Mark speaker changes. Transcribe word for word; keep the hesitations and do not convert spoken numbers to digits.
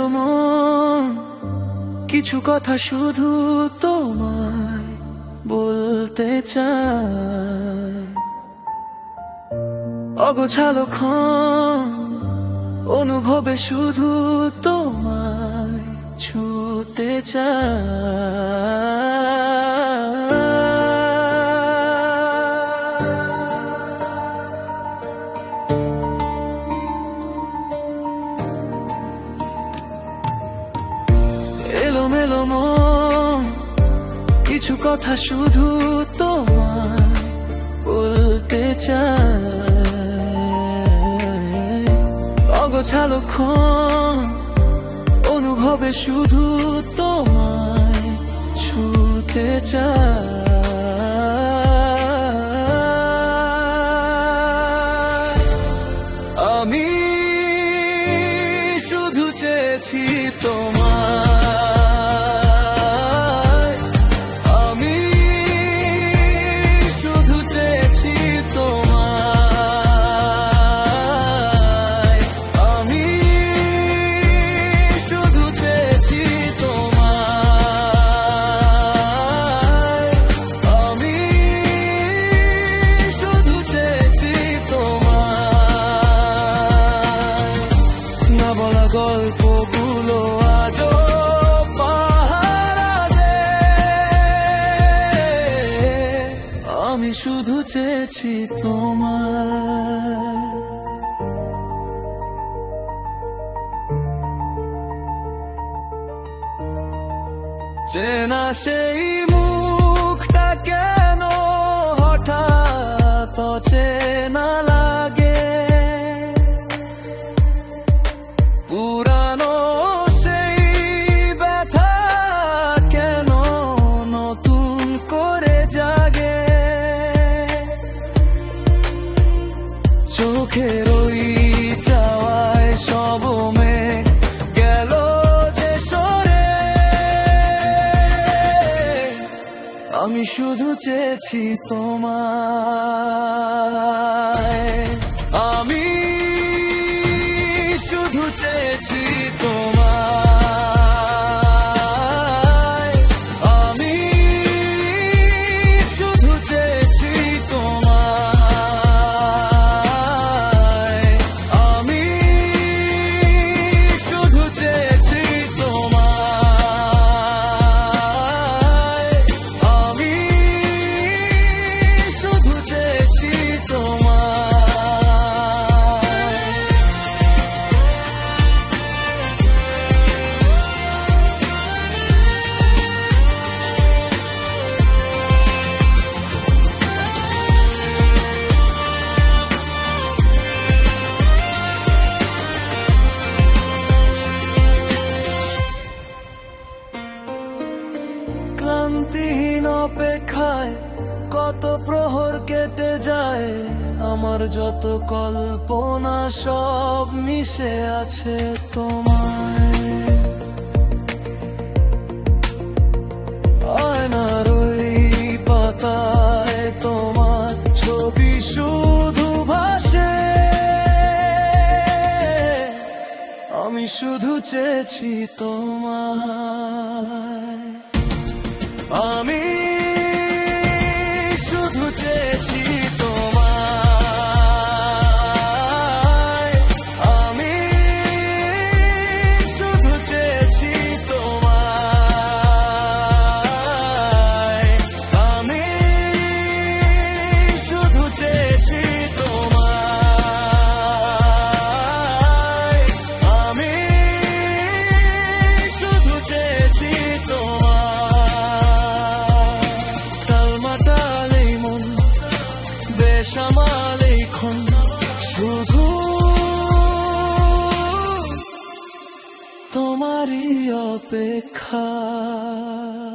Speaker 1: এলোমেলো মন, কিছু কথা শুধু তোমায় বলতে চাই। অগোছালো ক্ষণ অনুভবে শুধু তোমায় ছুতে চাই। এলোমেলো মন, কিছু কথা শুধু তোমায় বলতে চাই। অগোছালো ক্ষণ অনুভবে শুধু তোমায় ছুতে চাই। আমি শুধু চেয়েছি তোমায়, আমি শুধু চেয়েছি তোমায়, আমি শুধু চেয়েছি তোমায়, আমি শুধু চেয়েছি তোমায়। না বলা গল্পগুলো আজও পাহারা দেয়, আমি শুধু চেয়েছি তোমায়। চেনা সেই মুখটা কেন হঠাৎ অচেনা লাগে, পুরানো সেই ব্যথা কেন নতুন করে জাগে। চোখের ওই চাওয়ায় সব মেঘ গেল যে সরে, আমি শুধু চেয়েছি তোমায়, আমি শুধু চেয়েছি তোমায়, আমি শুধু চেয়েছি তোমায়, আমি শুধু চেয়েছি তোমায়, আমি শুধু চেয়েছি তোমায়। ক্লান্তিহীন অপেক্ষায় কত প্রহর কেটে যায়, আমার যত কল্পনা সব মিশে আছে তোমায়। আয়নার ওই পাতায় তোমার ছবি শুধু ভাসে, আমি শুধু চেয়েছি তোমায়, আমি শুধু চেয়েছি তোমায়, আমি শুধু চেয়েছি তোমায়, আমি শুধু চেয়েছি তোমায়, আমি শুধু চেয়েছি তোমায়। টালমাটাল এই মন, বেসামাল এই ক্ষণ, শুধু তোমারই অপেক্ষা।